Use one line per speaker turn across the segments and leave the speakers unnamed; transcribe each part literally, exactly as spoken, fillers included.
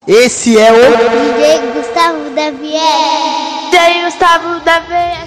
Esse é o
D J Gustavo da Vier.
D J Gustavo da Vier.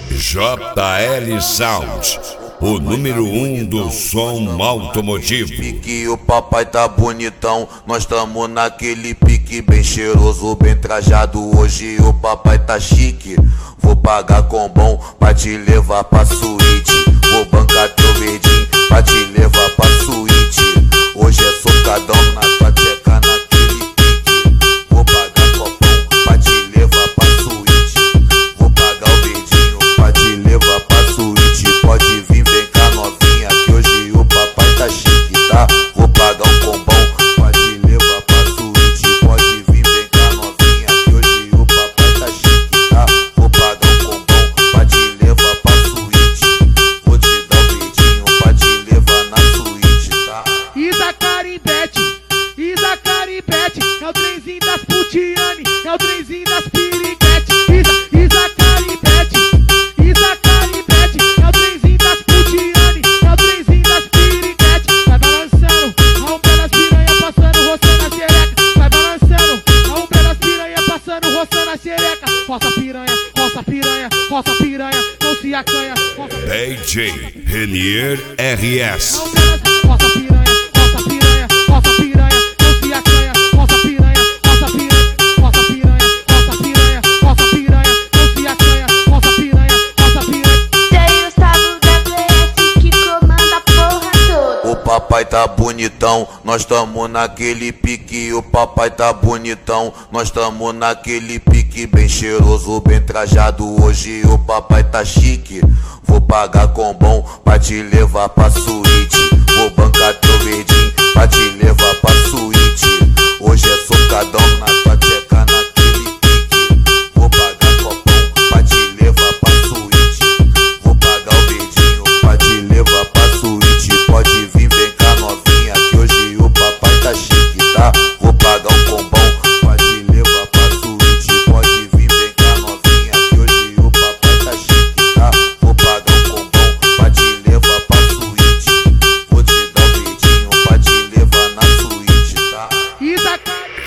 J L Sound, o número um do som automotivo.
Pique, o papai tá bonitão, nós tamo naquele pique bem cheiroso, bem trajado. Hoje o papai tá chique, vou pagar com bom pra te levar pra suíte. Vou bancar teu verdinho pra te levar pra suíte. Hoje é socadão na tua tcheca naquele pique. Vou pagar com bom pra te levar pra suíte. Vou pagar o verdinho pra te levar pra suíte. Pode vir, vem cá novinha, que hoje o papai tá chique, tá? Vou pagar um combão pra te levar pra suíte. Pode vir, vem cá novinha, que hoje o papai tá chique, tá? Vou pagar um combão pra te levar pra suíte. Vou te dar um beijinho pra te levar na suíte, tá?
Isa Caribete, Isa Caribete, é o trenzinho das putiane, é o trenzinho das piriguete. Isa, Isa Caribete, Isa Caribete, é o trenzinho das putiane, é o trenzinho das piriguete. Vai balançando, a um pelas piranha passando, roçando a xereca. Vai balançando, a um pelas piranha passando, roçando a xereca. Roça piranha, roça piranha, roça piranha, não se acanha.
D J Renier R S.
Roça piranha, roça piranha, roça piranha, não se acanha. Roça piranha, roça piranha, roça piranha, roça piranha, roça piranha, não se acanha. Roça piranha, roça piranha.
D J Gustavo da Vier, que comanda a porra toda.
O papai tá bonitão, nós tamo naquele pique. O papai tá bonitão, nós tamo naquele pique bem cheiroso, bem trajado. Hoje o papai tá chique, vou pagar com bom pra te levar pra suíte. Vou bancar teu verdinho pra te levar pra suíte. Hoje é socadão na tua tcheca naquele pique. Vou pagar com bom pra te levar pra suíte. Vou pagar o verdinho pra te levar pra suíte. Pode vir, vem cá novinha, que hoje o papai tá chique, tá? Vou pagar um combão pra te levar pra suíte. Pode vir, vem cá novinha, que hoje o papai tá chique, tá? Vou pagar um combão pra te levar pra suíte. Vou te dar um beijinho pra te levar na suíte, tá?
Isa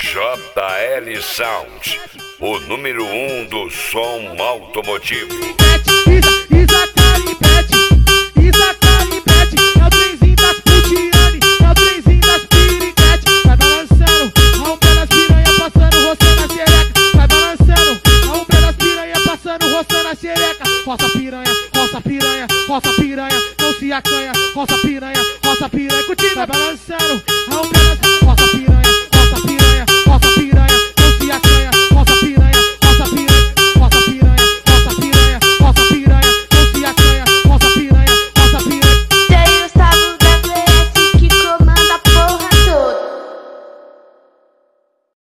J L Sound, o número um do som automotivo.
Isa, Isa Caribete, Isa Caribete, é o trenzinho das putiane, é o trenzinho das piriguete. Vai balançando, a um pelas piranha passando, roçando a xereca. Vai balançando, a um pelas piranha passando, roçando a xereca. Roça piranha, roça piranha, roça piranha, não se acanha. Roça piranha.